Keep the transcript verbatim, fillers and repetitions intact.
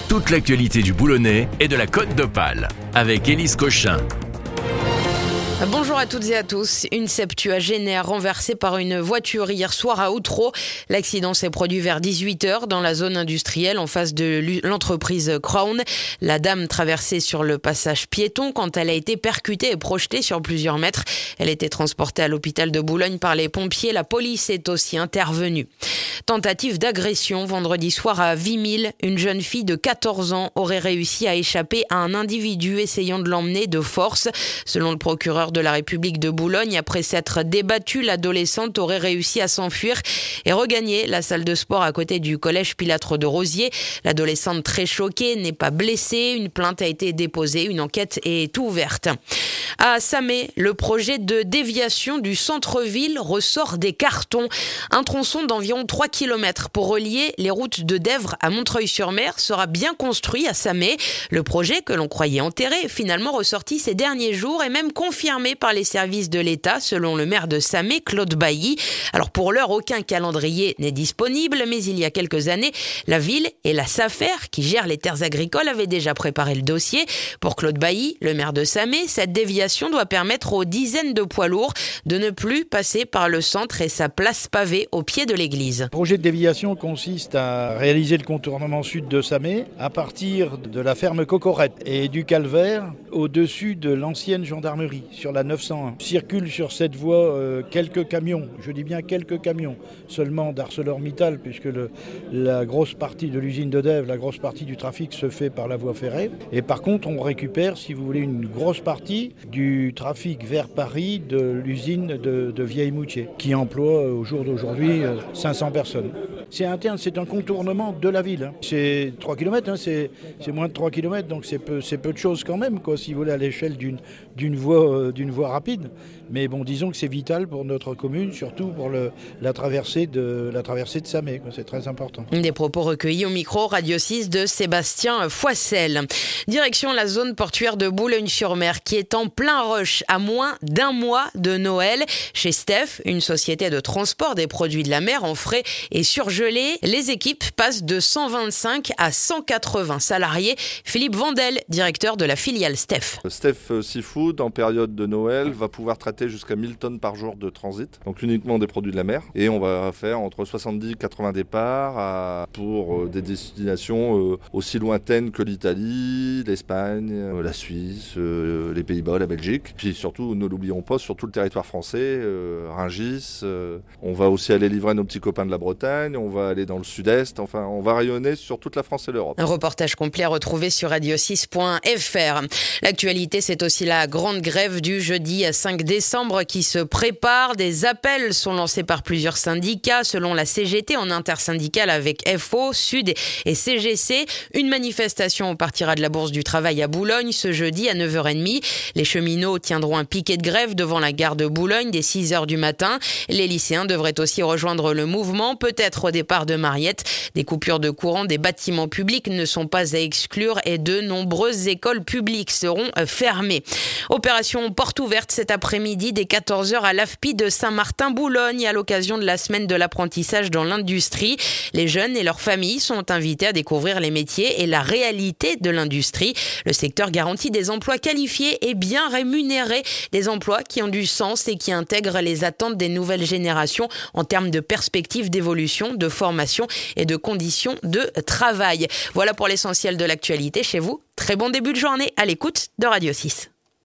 Toute l'actualité du Boulonnais et de la Côte d'Opale avec Élise Cochin. Bonjour à toutes et à tous. Une septuagénaire renversée par une voiture hier soir à Outreau. L'accident s'est produit vers dix-huit heures dans la zone industrielle en face de l'entreprise Crown. La dame traversait sur le passage piéton quand elle a été percutée et projetée sur plusieurs mètres. Elle était transportée à l'hôpital de Boulogne par les pompiers. La police est aussi intervenue. Tentative d'agression vendredi soir à Vimille. Une jeune fille de quatorze ans aurait réussi à échapper à un individu essayant de l'emmener de force. Selon le procureur de la République de Boulogne, après s'être débattue, l'adolescente aurait réussi à s'enfuir et regagner la salle de sport à côté du collège Pilâtre de Rosiers. L'adolescente, très choquée, n'est pas blessée. Une plainte a été déposée. Une enquête est ouverte. À Samé, le projet de déviation du centre-ville ressort des cartons. Un tronçon d'environ trois kilomètres pour relier les routes de Dèvres à Montreuil-sur-Mer sera bien construit à Samé. Le projet, que l'on croyait enterré, est finalement ressorti ces derniers jours et même confirmé par les services de l'État, selon le maire de Samé, Claude Bailly. Alors pour l'heure, aucun calendrier n'est disponible, mais il y a quelques années, la ville et la SAFER, qui gèrent les terres agricoles, avaient déjà préparé le dossier. Pour Claude Bailly, le maire de Samé, cette déviation doit permettre aux dizaines de poids lourds de ne plus passer par le centre et sa place pavée au pied de l'église. Le projet de déviation consiste à réaliser le contournement sud de Samé à partir de la ferme Cocorette et du Calvaire au-dessus de l'ancienne gendarmerie sur la neuf cent un. Circulent sur cette voie euh, quelques camions, je dis bien quelques camions, seulement d'ArcelorMittal, puisque le, la grosse partie de l'usine de Dèvres, la grosse partie du trafic se fait par la voie ferrée. Et par contre, on récupère, si vous voulez, une grosse partie du trafic vers Paris de l'usine de, de Vieille-Moutier, qui emploie au jour d'aujourd'hui euh, cinq cents personnes. C'est interne, c'est un contournement de la ville. Hein. C'est trois kilomètres, hein, c'est, c'est moins de trois kilomètres, donc c'est peu, c'est peu de choses quand même, quoi, si vous voulez, à l'échelle d'une, d'une voie euh, d'une voie rapide. Mais bon, disons que c'est vital pour notre commune, surtout pour le, la, traversée de, la traversée de Samé, quoi. C'est très important. Des propos recueillis au micro Radio six de Sébastien Foissel. Direction la zone portuaire de Boulogne-sur-Mer qui est en plein rush à moins d'un mois de Noël. Chez Steph, une société de transport des produits de la mer en frais et surgelés, les équipes passent de cent vingt-cinq à cent quatre-vingts salariés. Philippe Vandel, directeur de la filiale Steph. Steph Seafood, en période de Noël, va pouvoir traiter jusqu'à mille tonnes par jour de transit, donc uniquement des produits de la mer. Et on va faire entre soixante-dix et quatre-vingts départs à, pour euh, des destinations euh, aussi lointaines que l'Italie, l'Espagne, euh, la Suisse, euh, les Pays-Bas, la Belgique. Puis surtout, ne l'oublions pas, sur tout le territoire français, euh, Rungis. Euh, on va aussi aller livrer nos petits copains de la Bretagne, on va aller dans le sud-est, enfin on va rayonner sur toute la France et l'Europe. Un reportage complet à retrouver sur radio six point f r. L'actualité, c'est aussi la grande grève du jeudi cinq décembre qui se prépare. Des appels sont lancés par plusieurs syndicats, selon la C G T en intersyndicale avec F O, Sud et C G C. Une manifestation partira de la Bourse du Travail à Boulogne ce jeudi à neuf heures trente. Les cheminots tiendront un piquet de grève devant la gare de Boulogne dès six heures du matin. Les lycéens devraient aussi rejoindre le mouvement, peut-être au départ de Mariette. Des coupures de courant des bâtiments publics ne sont pas à exclure et de nombreuses écoles publiques seront fermées. Opération porte ouverte cet après-midi dès quatorze heures à l'A F P I de Saint-Martin-Boulogne à l'occasion de la semaine de l'apprentissage dans l'industrie. Les jeunes et leurs familles sont invités à découvrir les métiers et la réalité de l'industrie. Le secteur garantit des emplois qualifiés et bien rémunérés, des emplois qui ont du sens et qui intègrent les attentes des nouvelles générations en termes de perspectives d'évolution, de formation et de conditions de travail. Voilà pour l'essentiel de l'actualité chez vous. Très bon début de journée à l'écoute de Radio six.